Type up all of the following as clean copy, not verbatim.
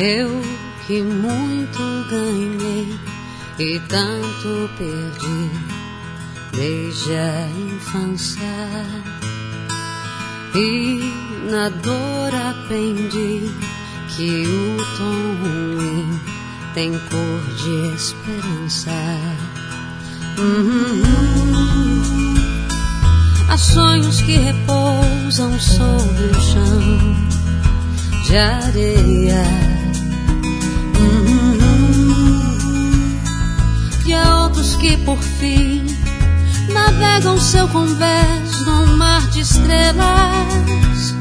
Eu que muito ganhei e tanto perdi desde a infância, e na dor aprendi que o tom ruim tem cor de esperança. Há sonhos que repousam sobre o chão de areia, e há outros que por fim navegam seu convés num mar de estrelas.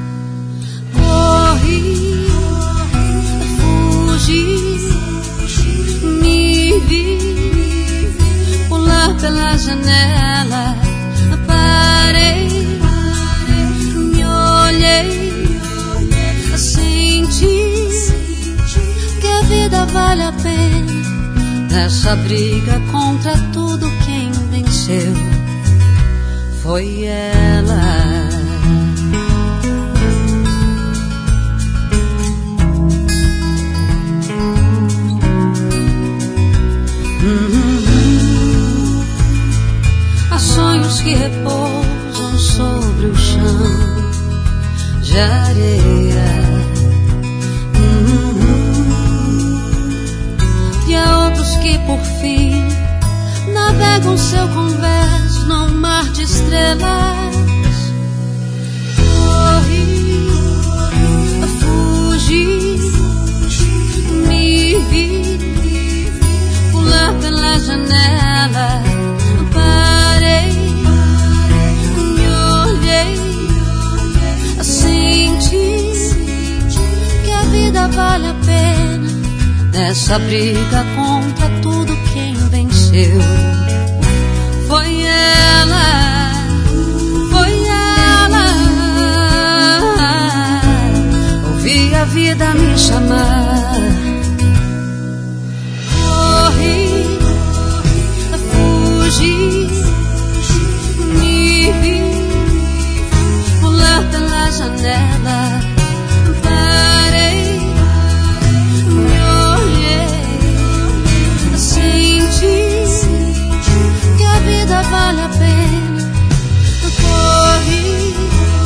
Corri, fugi, me vi pular pela janela. Parei, me olhei, senti que a vida vale a pena. Nessa briga contra tudo, quem venceu foi ela. Há sonhos que repousam sobre o chão de areia, e há outros que por fim navegam seu convés num mar de estrelas. Corri, fugi, me vi pular pela janela. Parei, me olhei, senti que a vida vale a pena. Nessa briga contra tudo, quem venceu foi ela, foi ela. Ouvi a vida me chamar. Corri, fugi, me vi pular pela janela. Parei, me olhei, senti que a vida vale a pena. Corri,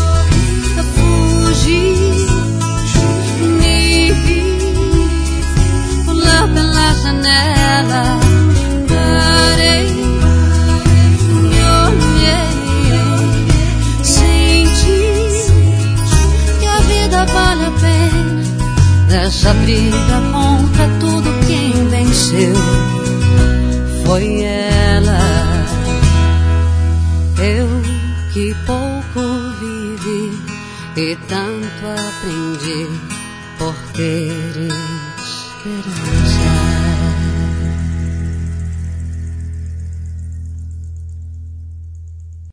fugi, me vi pular pela janela. Parei, me olhei, senti que a vida vale a pena. Nessa briga contra tudo, quem venceu foi ela. Eu que pouco vivi e tanto aprendi por ter esperança.